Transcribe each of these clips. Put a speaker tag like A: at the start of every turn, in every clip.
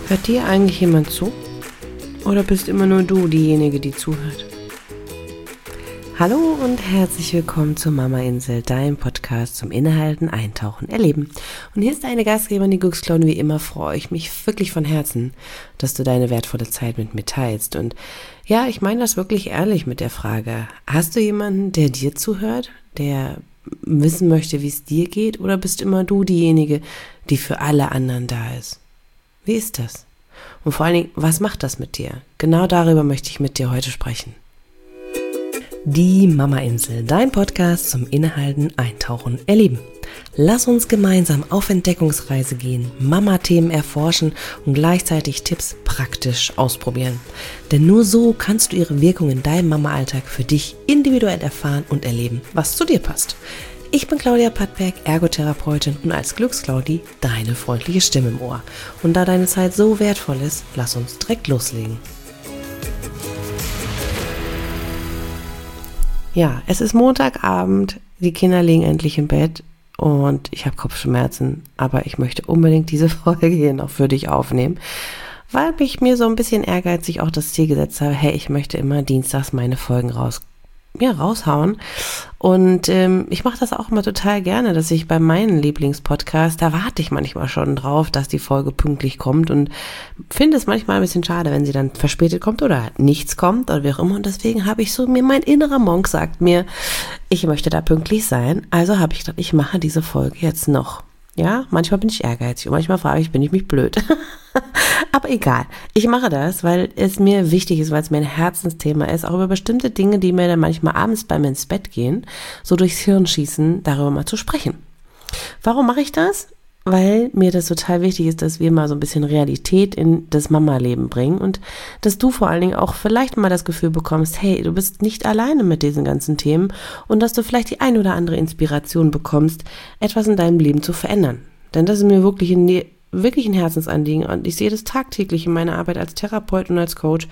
A: Hört dir eigentlich jemand zu? Oder bist immer nur du diejenige, die zuhört? Hallo und herzlich willkommen zur Mama Insel, deinem Podcast zum Innehalten, Eintauchen, Erleben. Und hier ist deine Gastgeberin, die Glücksklaune. Wie immer freue ich mich wirklich von Herzen, dass du deine wertvolle Zeit mit mir teilst. Und ja, ich meine das wirklich ehrlich mit der Frage, hast du jemanden, der dir zuhört, der wissen möchte, wie es dir geht? Oder bist immer du diejenige, die für alle anderen da ist? Wie ist das? Und vor allen Dingen, was macht das mit dir? Genau darüber möchte ich mit dir heute sprechen. Die Mama Insel, dein Podcast zum Innehalten, Eintauchen, Erleben. Lass uns gemeinsam auf Entdeckungsreise gehen, Mama-Themen erforschen und gleichzeitig Tipps praktisch ausprobieren. Denn nur so kannst du ihre Wirkung in deinem Mama-Alltag für dich individuell erfahren und erleben, was zu dir passt. Ich bin Claudia Pattberg, Ergotherapeutin und als Glücksclaudi deine freundliche Stimme im Ohr. Und da deine Zeit so wertvoll ist, lass uns direkt loslegen. Ja, es ist Montagabend, die Kinder liegen endlich im Bett und ich habe Kopfschmerzen, aber ich möchte unbedingt diese Folge hier noch für dich aufnehmen, weil ich mir so ein bisschen ehrgeizig auch das Ziel gesetzt habe, hey, ich möchte immer dienstags meine Folgen raushauen. Und ich mache das auch immer total gerne, dass ich bei meinen Lieblingspodcasts, da warte ich manchmal schon drauf, dass die Folge pünktlich kommt und finde es manchmal ein bisschen schade, wenn sie dann verspätet kommt oder nichts kommt oder wie auch immer. Und deswegen habe ich so, mein innerer Monk sagt mir, ich möchte da pünktlich sein. Also habe ich gedacht, ich mache diese Folge jetzt noch. Ja, manchmal bin ich ehrgeizig und manchmal frage ich, bin ich mich blöd? Aber egal, ich mache das, weil es mir wichtig ist, weil es mir ein Herzensthema ist, auch über bestimmte Dinge, die mir dann manchmal abends beim ins Bett gehen, so durchs Hirn schießen, darüber mal zu sprechen. Warum mache ich das? Weil mir das total wichtig ist, dass wir mal so ein bisschen Realität in das Mama-Leben bringen und dass du vor allen Dingen auch vielleicht mal das Gefühl bekommst, hey, du bist nicht alleine mit diesen ganzen Themen und dass du vielleicht die ein oder andere Inspiration bekommst, etwas in deinem Leben zu verändern. Denn das ist mir wirklich ein Herzensanliegen und ich sehe das tagtäglich in meiner Arbeit als Therapeut und als Coach,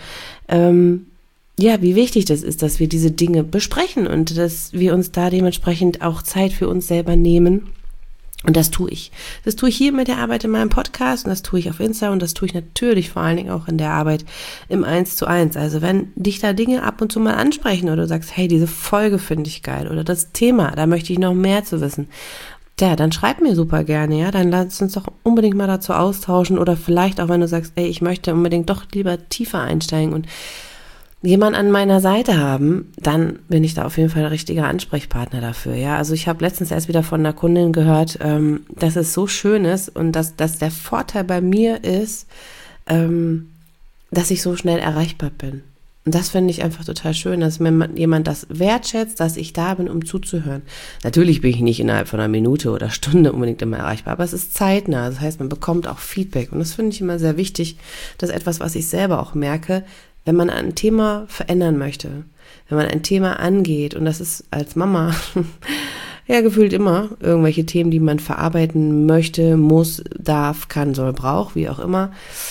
A: wie wichtig das ist, dass wir diese Dinge besprechen und dass wir uns da dementsprechend auch Zeit für uns selber nehmen. Und das tue ich. Das tue ich hier mit der Arbeit in meinem Podcast und das tue ich auf Insta und das tue ich natürlich vor allen Dingen auch in der Arbeit im 1:1. Also wenn dich da Dinge ab und zu mal ansprechen oder du sagst, hey, diese Folge finde ich geil oder das Thema, da möchte ich noch mehr zu wissen. Ja, dann schreib mir super gerne, ja, dann lass uns doch unbedingt mal dazu austauschen oder vielleicht auch, wenn du sagst, ey, ich möchte unbedingt doch lieber tiefer einsteigen und jemand an meiner Seite haben, dann bin ich da auf jeden Fall der richtige Ansprechpartner dafür, ja. Also ich habe letztens erst wieder von einer Kundin gehört, dass es so schön ist und dass der Vorteil bei mir ist, dass ich so schnell erreichbar bin. Und das finde ich einfach total schön, dass mir jemand das wertschätzt, dass ich da bin, um zuzuhören. Natürlich bin ich nicht innerhalb von einer Minute oder Stunde unbedingt immer erreichbar, aber es ist zeitnah. Das heißt, man bekommt auch Feedback. Und das finde ich immer sehr wichtig. Das ist etwas, was ich selber auch merke, wenn man ein Thema verändern möchte, wenn man ein Thema angeht, und das ist als Mama ja gefühlt immer irgendwelche Themen, die man verarbeiten möchte, muss, darf, kann, soll, braucht, wie auch immer,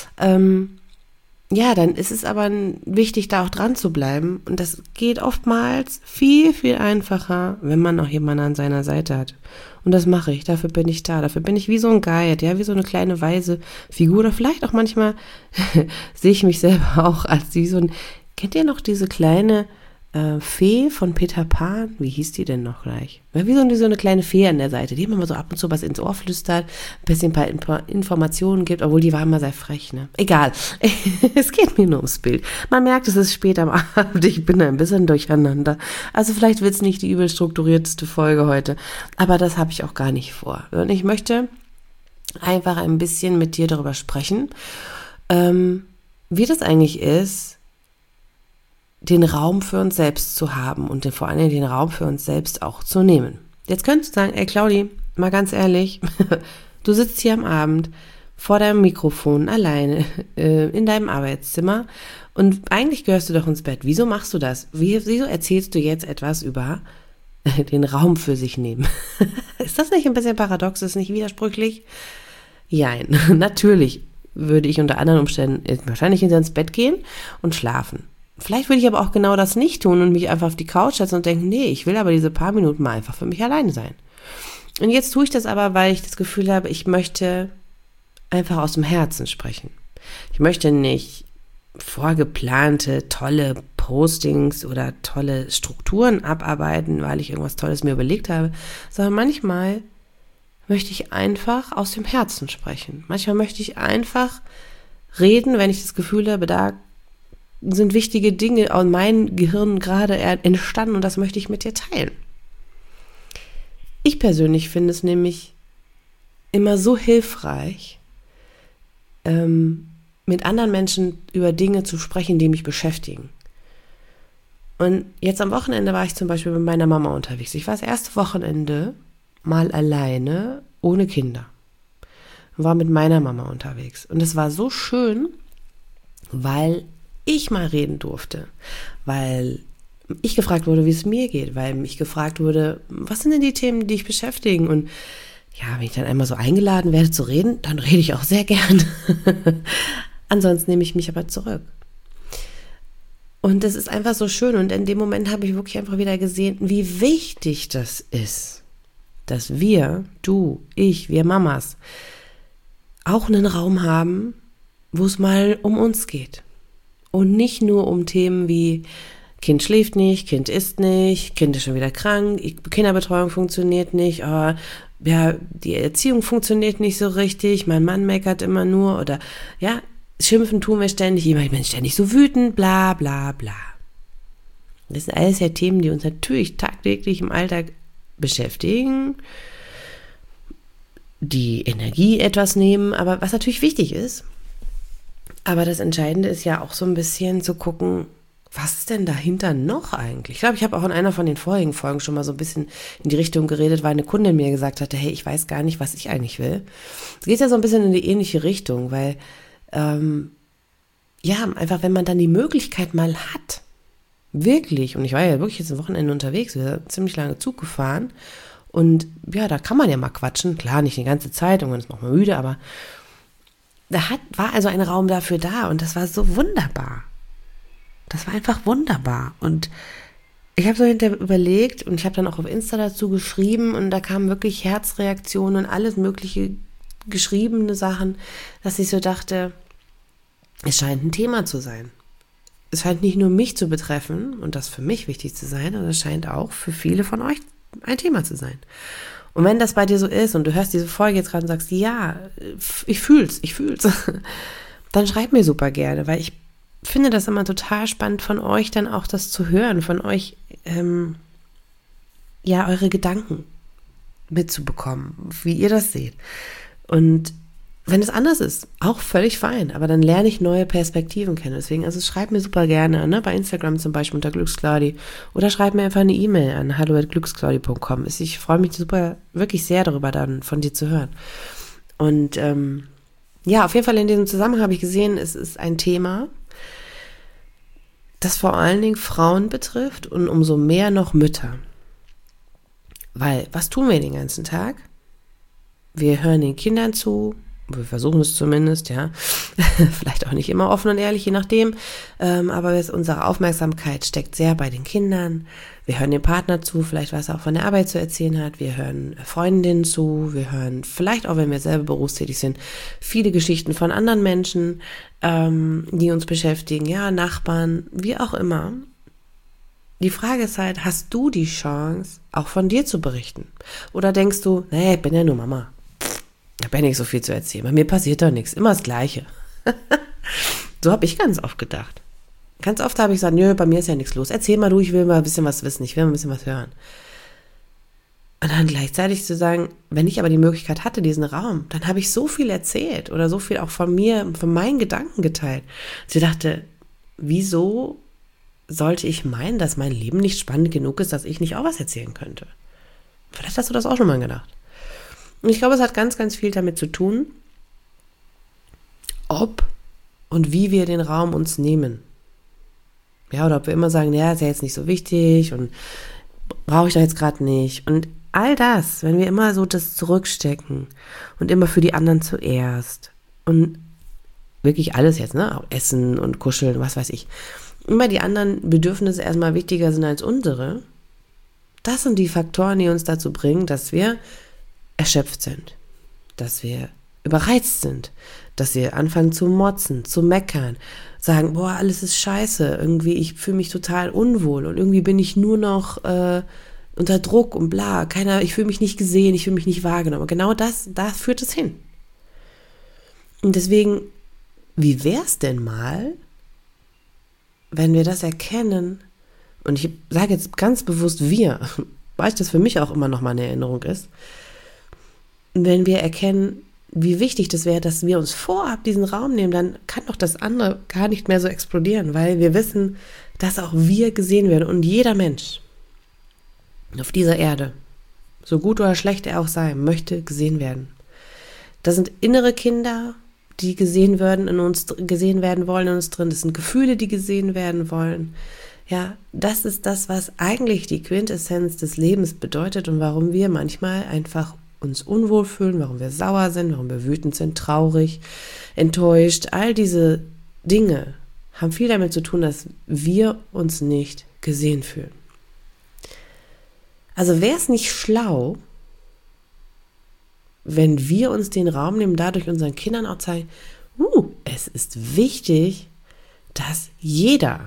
A: dann ist es aber wichtig, da auch dran zu bleiben. Und das geht oftmals viel, viel einfacher, wenn man noch jemanden an seiner Seite hat. Und das mache ich, dafür bin ich da. Dafür bin ich wie so ein Guide, ja, wie so eine kleine weise Figur. Oder vielleicht auch manchmal sehe ich mich selber auch als wie so ein, kennt ihr noch diese kleine Fee von Peter Pan? Wie hieß die denn noch gleich? Ja, wie so eine kleine Fee an der Seite, die immer so ab und zu was ins Ohr flüstert, ein paar Informationen gibt, obwohl die war immer sehr frech, ne? Egal, es geht mir nur ums Bild. Man merkt, es ist spät am Abend, ich bin ein bisschen durcheinander. Also vielleicht wird es nicht die übel strukturierteste Folge heute, aber das habe ich auch gar nicht vor. Und ich möchte einfach ein bisschen mit dir darüber sprechen, wie das eigentlich ist, den Raum für uns selbst zu haben und vor allem den Raum für uns selbst auch zu nehmen. Jetzt könntest du sagen, ey Claudi, mal ganz ehrlich, du sitzt hier am Abend vor deinem Mikrofon alleine in deinem Arbeitszimmer und eigentlich gehörst du doch ins Bett. Wieso machst du das? Wieso erzählst du jetzt etwas über den Raum für sich nehmen? Ist das nicht ein bisschen paradox? Ist das nicht widersprüchlich? Jein, natürlich würde ich unter anderen Umständen wahrscheinlich ins Bett gehen und schlafen. Vielleicht würde ich aber auch genau das nicht tun und mich einfach auf die Couch setzen und denken, nee, ich will aber diese paar Minuten mal einfach für mich alleine sein. Und jetzt tue ich das aber, weil ich das Gefühl habe, ich möchte einfach aus dem Herzen sprechen. Ich möchte nicht vorgeplante, tolle Postings oder tolle Strukturen abarbeiten, weil ich irgendwas Tolles mir überlegt habe, sondern manchmal möchte ich einfach aus dem Herzen sprechen. Manchmal möchte ich einfach reden, wenn ich das Gefühl habe, da sind wichtige Dinge in meinem Gehirn gerade entstanden und das möchte ich mit dir teilen. Ich persönlich finde es nämlich immer so hilfreich, mit anderen Menschen über Dinge zu sprechen, die mich beschäftigen. Und jetzt am Wochenende war ich zum Beispiel mit meiner Mama unterwegs. Ich war das erste Wochenende mal alleine, ohne Kinder. War mit meiner Mama unterwegs. Und es war so schön, weil ich mal reden durfte. Weil ich gefragt wurde, wie es mir geht. Weil mich gefragt wurde, was sind denn die Themen, die dich beschäftigen? Und ja, wenn ich dann einmal so eingeladen werde zu reden, dann rede ich auch sehr gern. Ansonsten nehme ich mich aber zurück. Und das ist einfach so schön. Und in dem Moment habe ich wirklich einfach wieder gesehen, wie wichtig das ist, dass wir, du, ich, wir Mamas, auch einen Raum haben, wo es mal um uns geht. Und nicht nur um Themen wie Kind schläft nicht, Kind isst nicht, Kind ist schon wieder krank, Kinderbetreuung funktioniert nicht, ja, die Erziehung funktioniert nicht so richtig, mein Mann meckert immer nur oder ja, schimpfen tun wir ständig, ich bin ständig so wütend, bla bla bla. Das sind alles ja Themen, die uns natürlich tagtäglich im Alltag beschäftigen, die Energie etwas nehmen, aber was natürlich wichtig ist, aber das Entscheidende ist ja auch so ein bisschen zu gucken, was ist denn dahinter noch eigentlich? Ich glaube, ich habe auch in einer von den vorigen Folgen schon mal so ein bisschen in die Richtung geredet, weil eine Kundin mir gesagt hatte, hey, ich weiß gar nicht, was ich eigentlich will. Es geht ja so ein bisschen in die ähnliche Richtung, weil ja, einfach wenn man dann die Möglichkeit mal hat, wirklich, und ich war ja wirklich jetzt am Wochenende unterwegs, wir sind ziemlich lange Zug gefahren und ja, da kann man ja mal quatschen, klar, nicht die ganze Zeit, irgendwann ist man auch mal müde, aber war also ein Raum dafür da und das war so wunderbar. Das war einfach wunderbar und ich habe so hinterher überlegt und ich habe dann auch auf Insta dazu geschrieben und da kamen wirklich Herzreaktionen und alles mögliche geschriebene Sachen, dass ich so dachte, es scheint ein Thema zu sein. Es scheint nicht nur mich zu betreffen und das für mich wichtig zu sein, sondern es scheint auch für viele von euch ein Thema zu sein. Und wenn das bei dir so ist und du hörst diese Folge jetzt gerade und sagst, ja, ich fühl's, dann schreib mir super gerne, weil ich finde das immer total spannend von euch dann auch das zu hören, von euch, ja, eure Gedanken mitzubekommen, wie ihr das seht. Und wenn es anders ist, auch völlig fein, aber dann lerne ich neue Perspektiven kennen. Deswegen, also schreib mir super gerne, ne, bei Instagram zum Beispiel unter Glücksclaudi oder schreib mir einfach eine E-Mail an hallo@glücksclaudi.com. Ich freue mich super, wirklich sehr darüber, dann von dir zu hören. Und ja, auf jeden Fall in diesem Zusammenhang habe ich gesehen, es ist ein Thema, das vor allen Dingen Frauen betrifft und umso mehr noch Mütter. Weil, was tun wir den ganzen Tag? Wir hören den Kindern zu, wir versuchen es zumindest, ja, vielleicht auch nicht immer offen und ehrlich, je nachdem, aber unsere Aufmerksamkeit steckt sehr bei den Kindern. Wir hören dem Partner zu, vielleicht was er auch von der Arbeit zu erzählen hat, wir hören Freundinnen zu, wir hören vielleicht auch, wenn wir selber berufstätig sind, viele Geschichten von anderen Menschen, die uns beschäftigen, ja, Nachbarn, wie auch immer. Die Frage ist halt, hast du die Chance, auch von dir zu berichten? Oder denkst du, nee, ich bin ja nur Mama. Ich habe ja nicht so viel zu erzählen. Bei mir passiert doch nichts. Immer das Gleiche. So habe ich ganz oft gedacht. Ganz oft habe ich gesagt, nö, bei mir ist ja nichts los. Erzähl mal du, ich will mal ein bisschen was wissen. Ich will mal ein bisschen was hören. Und dann gleichzeitig zu sagen, wenn ich aber die Möglichkeit hatte, diesen Raum, dann habe ich so viel erzählt oder so viel auch von mir, von meinen Gedanken geteilt. Sie dachte, wieso sollte ich meinen, dass mein Leben nicht spannend genug ist, dass ich nicht auch was erzählen könnte? Vielleicht hast du das auch schon mal gedacht. Und ich glaube, es hat ganz, ganz viel damit zu tun, ob und wie wir den Raum uns nehmen. Ja, oder ob wir immer sagen, ja, ist ja jetzt nicht so wichtig und brauche ich doch jetzt gerade nicht. Und all das, wenn wir immer so das zurückstecken und immer für die anderen zuerst und wirklich alles jetzt, ne, auch Essen und Kuscheln, was weiß ich, immer die anderen Bedürfnisse erstmal wichtiger sind als unsere, das sind die Faktoren, die uns dazu bringen, dass wir erschöpft sind, dass wir überreizt sind, dass sie anfangen zu motzen, zu meckern, sagen, boah, alles ist scheiße, irgendwie, ich fühle mich total unwohl und irgendwie bin ich nur noch unter Druck und bla, ich fühle mich nicht gesehen, ich fühle mich nicht wahrgenommen. Genau da führt es hin. Und deswegen, wie wär's denn mal, wenn wir das erkennen, und ich sage jetzt ganz bewusst wir, weil das für mich auch immer noch mal eine Erinnerung ist, wenn wir erkennen, wie wichtig das wäre, dass wir uns vorab diesen Raum nehmen, dann kann doch das andere gar nicht mehr so explodieren, weil wir wissen, dass auch wir gesehen werden und jeder Mensch auf dieser Erde, so gut oder schlecht er auch sei, möchte gesehen werden. Das sind innere Kinder, die gesehen werden wollen in uns drin. Das sind Gefühle, die gesehen werden wollen. Ja, das ist das, was eigentlich die Quintessenz des Lebens bedeutet und warum wir manchmal einfach uns unwohl fühlen, warum wir sauer sind, warum wir wütend sind, traurig, enttäuscht. All diese Dinge haben viel damit zu tun, dass wir uns nicht gesehen fühlen. Also wäre es nicht schlau, wenn wir uns den Raum nehmen, dadurch unseren Kindern auch zeigen, es ist wichtig, dass jeder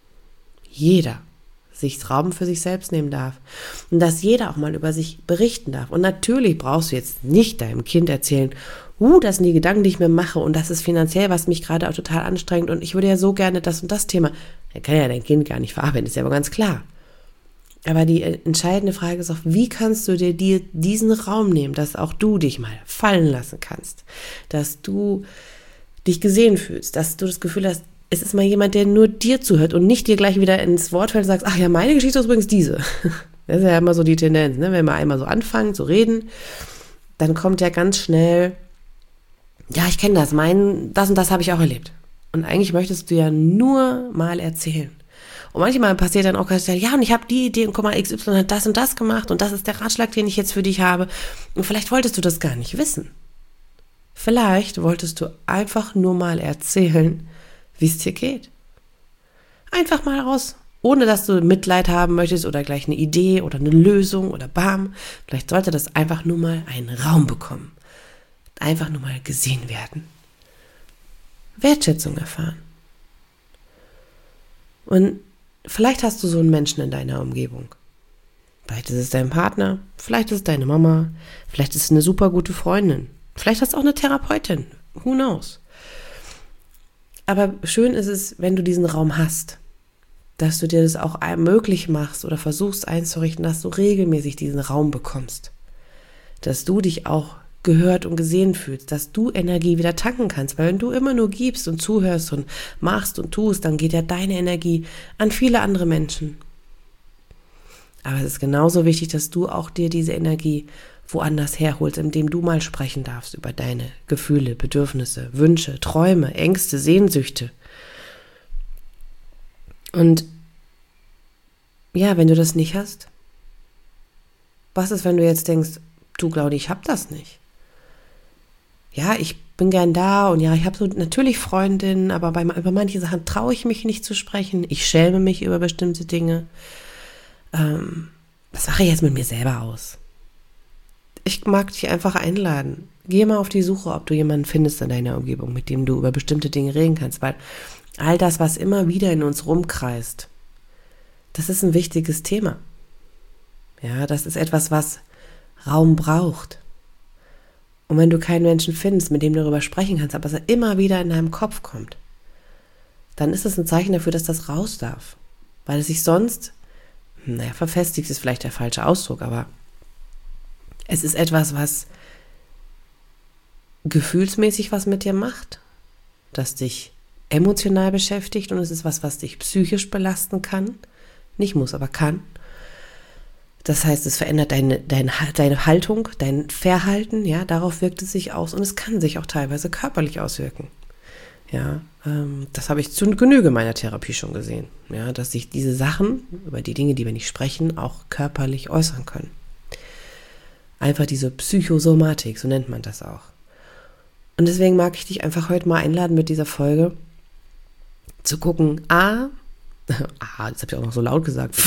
A: sich Raum für sich selbst nehmen darf und dass jeder auch mal über sich berichten darf. Und natürlich brauchst du jetzt nicht deinem Kind erzählen, das sind die Gedanken, die ich mir mache und das ist finanziell, was mich gerade auch total anstrengt und ich würde ja so gerne das und das Thema. Er kann ja dein Kind gar nicht verarbeiten, ist ja aber ganz klar. Aber die entscheidende Frage ist auch, wie kannst du dir diesen Raum nehmen, dass auch du dich mal fallen lassen kannst, dass du dich gesehen fühlst, dass du das Gefühl hast, es ist mal jemand, der nur dir zuhört und nicht dir gleich wieder ins Wort fällt und sagst, ach ja, meine Geschichte ist übrigens diese. Das ist ja immer so die Tendenz, ne? Wenn wir einmal so anfangen zu reden, dann kommt ja ganz schnell, ja, ich kenne das, das und das habe ich auch erlebt. Und eigentlich möchtest du ja nur mal erzählen. Und manchmal passiert dann auch ganz schnell, ja, und ich habe die Idee und guck mal, XY hat das und das gemacht und das ist der Ratschlag, den ich jetzt für dich habe. Und vielleicht wolltest du das gar nicht wissen. Vielleicht wolltest du einfach nur mal erzählen, wie es dir geht. Einfach mal raus, ohne dass du Mitleid haben möchtest oder gleich eine Idee oder eine Lösung oder bam. Vielleicht sollte das einfach nur mal einen Raum bekommen. Einfach nur mal gesehen werden. Wertschätzung erfahren. Und vielleicht hast du so einen Menschen in deiner Umgebung. Vielleicht ist es dein Partner, vielleicht ist es deine Mama, vielleicht ist es eine super gute Freundin, vielleicht hast du auch eine Therapeutin, who knows. Aber schön ist es, wenn du diesen Raum hast, dass du dir das auch möglich machst oder versuchst einzurichten, dass du regelmäßig diesen Raum bekommst. Dass du dich auch gehört und gesehen fühlst, dass du Energie wieder tanken kannst, weil wenn du immer nur gibst und zuhörst und machst und tust, dann geht ja deine Energie an viele andere Menschen. Aber es ist genauso wichtig, dass du auch dir diese Energie woanders herholst, indem du mal sprechen darfst über deine Gefühle, Bedürfnisse, Wünsche, Träume, Ängste, Sehnsüchte. Und ja, wenn du das nicht hast, was ist, wenn du jetzt denkst, du Claudi, ich hab das nicht. Ja, ich bin gern da und ja, ich habe so natürlich Freundinnen, aber über manche Sachen traue ich mich nicht zu sprechen. Ich schäme mich über bestimmte Dinge. Was mache ich jetzt mit mir selber aus? Ich mag dich einfach einladen. Geh mal auf die Suche, ob du jemanden findest in deiner Umgebung, mit dem du über bestimmte Dinge reden kannst, weil all das, was immer wieder in uns rumkreist, das ist ein wichtiges Thema. Ja, das ist etwas, was Raum braucht. Und wenn du keinen Menschen findest, mit dem du darüber sprechen kannst, aber es immer wieder in deinem Kopf kommt, dann ist es ein Zeichen dafür, dass das raus darf. Weil es sich sonst, verfestigt ist vielleicht der falsche Ausdruck, aber es ist etwas, was gefühlsmäßig was mit dir macht, das dich emotional beschäftigt und es ist was dich psychisch belasten kann. Nicht muss, aber kann. Das heißt, es verändert deine Haltung, dein Verhalten, ja, darauf wirkt es sich aus und es kann sich auch teilweise körperlich auswirken. Ja, das habe ich zu Genüge meiner Therapie schon gesehen, ja, dass sich diese Sachen, über die Dinge, die wir nicht sprechen, auch körperlich äußern können. Einfach diese Psychosomatik, so nennt man das auch. Und deswegen mag ich dich einfach heute mal einladen, mit dieser Folge zu gucken, das habe ich auch noch so laut gesagt.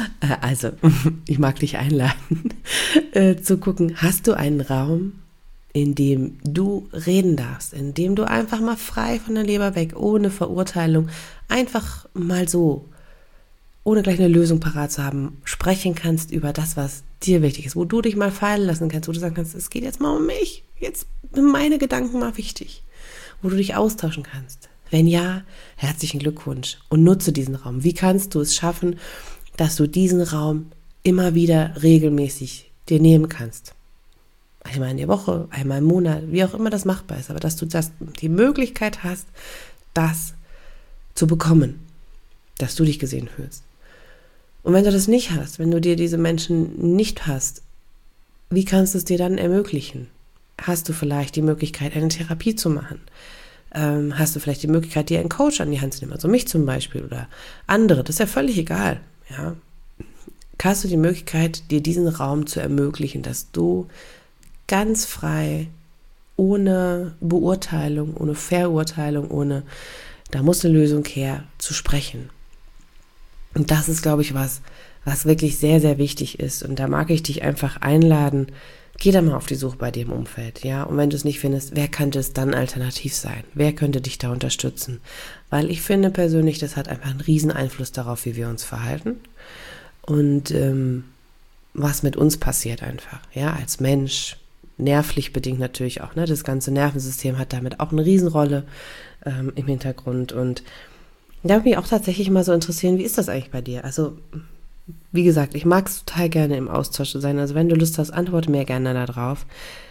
A: Also, ich mag dich einladen, zu gucken, hast du einen Raum, indem du reden darfst, indem du einfach mal frei von der Leber weg, ohne Verurteilung, einfach mal so, ohne gleich eine Lösung parat zu haben, sprechen kannst über das, was dir wichtig ist, wo du dich mal fallen lassen kannst, wo du sagen kannst, es geht jetzt mal um mich, jetzt sind meine Gedanken mal wichtig, wo du dich austauschen kannst. Wenn ja, herzlichen Glückwunsch und nutze diesen Raum. Wie kannst du es schaffen, dass du diesen Raum immer wieder regelmäßig dir nehmen kannst? Einmal in der Woche, einmal im Monat, wie auch immer das machbar ist, aber dass du die Möglichkeit hast, das zu bekommen, dass du dich gesehen fühlst. Und wenn du das nicht hast, wenn du dir diese Menschen nicht hast, wie kannst du es dir dann ermöglichen? Hast du vielleicht die Möglichkeit, eine Therapie zu machen? Hast du vielleicht die Möglichkeit, dir einen Coach an die Hand zu nehmen, also mich zum Beispiel oder andere, das ist ja völlig egal. Ja? Hast du die Möglichkeit, dir diesen Raum zu ermöglichen, dass du ganz frei, ohne Beurteilung, ohne Verurteilung, ohne, da muss eine Lösung her, zu sprechen. Und das ist, glaube ich, was wirklich sehr, sehr wichtig ist. Und da mag ich dich einfach einladen, geh da mal auf die Suche bei dir im Umfeld, ja. Und wenn du es nicht findest, wer könnte es dann alternativ sein? Wer könnte dich da unterstützen? Weil ich finde persönlich, das hat einfach einen riesen Einfluss darauf, wie wir uns verhalten. Und was mit uns passiert einfach, ja, als Mensch, nervlich bedingt natürlich auch, ne? Das ganze Nervensystem hat damit auch eine Riesenrolle im Hintergrund. Und da würde mich auch tatsächlich mal so interessieren, wie ist das eigentlich bei dir? Also, wie gesagt, ich mag es total gerne im Austausch sein. Also wenn du Lust hast, antworte mir gerne da drauf.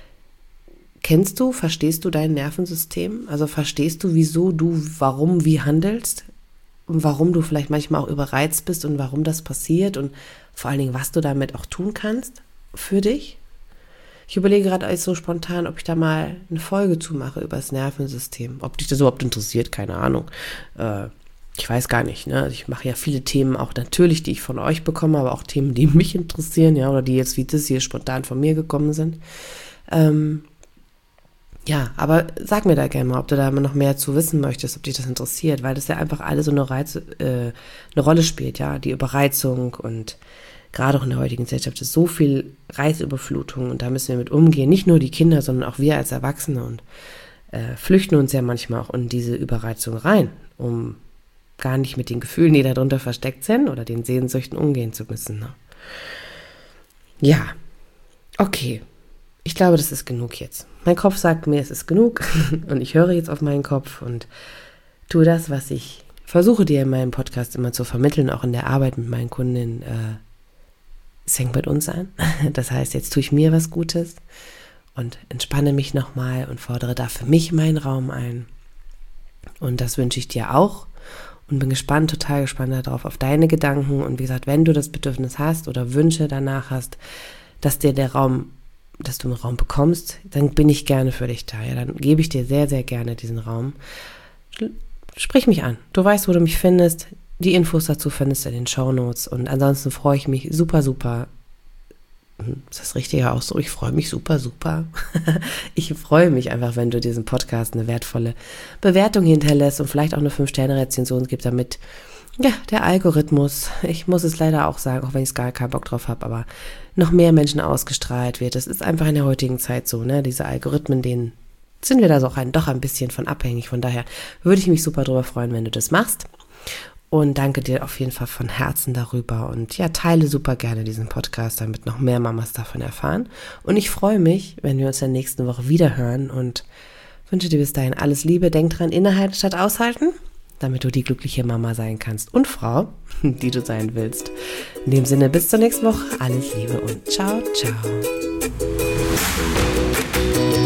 A: Verstehst du dein Nervensystem? Also verstehst du, wieso du, warum, wie handelst? Und warum du vielleicht manchmal auch überreizt bist und warum das passiert und vor allen Dingen, was du damit auch tun kannst für dich? Ich überlege gerade alles so spontan, ob ich da mal eine Folge zu mache über das Nervensystem. Ob dich das überhaupt interessiert, keine Ahnung. Ich weiß gar nicht, ne? Ich mache ja viele Themen auch natürlich, die ich von euch bekomme, aber auch Themen, die mich interessieren, ja, oder die jetzt wie das hier spontan von mir gekommen sind. Ja, aber sag mir da gerne mal, ob du da noch mehr zu wissen möchtest, ob dich das interessiert, weil das ja einfach alle so eine Rolle spielt, ja, die Überreizung und gerade auch in der heutigen Gesellschaft ist so viel Reizüberflutung und da müssen wir mit umgehen, nicht nur die Kinder, sondern auch wir als Erwachsene und flüchten uns ja manchmal auch in diese Überreizung rein, um gar nicht mit den Gefühlen, die darunter versteckt sind oder den Sehnsüchten umgehen zu müssen. Ne? Ja, okay. Ich glaube, das ist genug jetzt. Mein Kopf sagt mir, es ist genug und ich höre jetzt auf meinen Kopf und tue das, was ich versuche dir in meinem Podcast immer zu vermitteln, auch in der Arbeit mit meinen Kundinnen. Es fängt mit uns an. Das heißt, jetzt tue ich mir was Gutes und entspanne mich nochmal und fordere da für mich meinen Raum ein. Und das wünsche ich dir auch. Und bin total gespannt darauf, auf deine Gedanken. Und wie gesagt, wenn du das Bedürfnis hast oder Wünsche danach hast, dass du einen Raum bekommst, dann bin ich gerne für dich da. Ja, dann gebe ich dir sehr, sehr gerne diesen Raum. Sprich mich an. Du weißt, wo du mich findest. Die Infos dazu findest du in den Shownotes. Und ansonsten freue ich mich super, super. Ist das richtige Ausdruck? Ich freue mich super, super. Ich freue mich einfach, wenn du diesem Podcast eine wertvolle Bewertung hinterlässt und vielleicht auch eine 5-Sterne-Rezension gibt, damit ja, der Algorithmus, ich muss es leider auch sagen, auch wenn ich gar keinen Bock drauf habe, aber noch mehr Menschen ausgestrahlt wird. Das ist einfach in der heutigen Zeit so, ne? Diese Algorithmen, denen sind wir da doch ein bisschen von abhängig. Von daher würde ich mich super drüber freuen, wenn du das machst. Und danke dir auf jeden Fall von Herzen darüber. Und ja, teile super gerne diesen Podcast, damit noch mehr Mamas davon erfahren. Und ich freue mich, wenn wir uns in der nächsten Woche wieder hören und wünsche dir bis dahin alles Liebe. Denk dran, innehalten statt aushalten, damit du die glückliche Mama sein kannst und Frau, die du sein willst. In dem Sinne, bis zur nächsten Woche. Alles Liebe und ciao, ciao.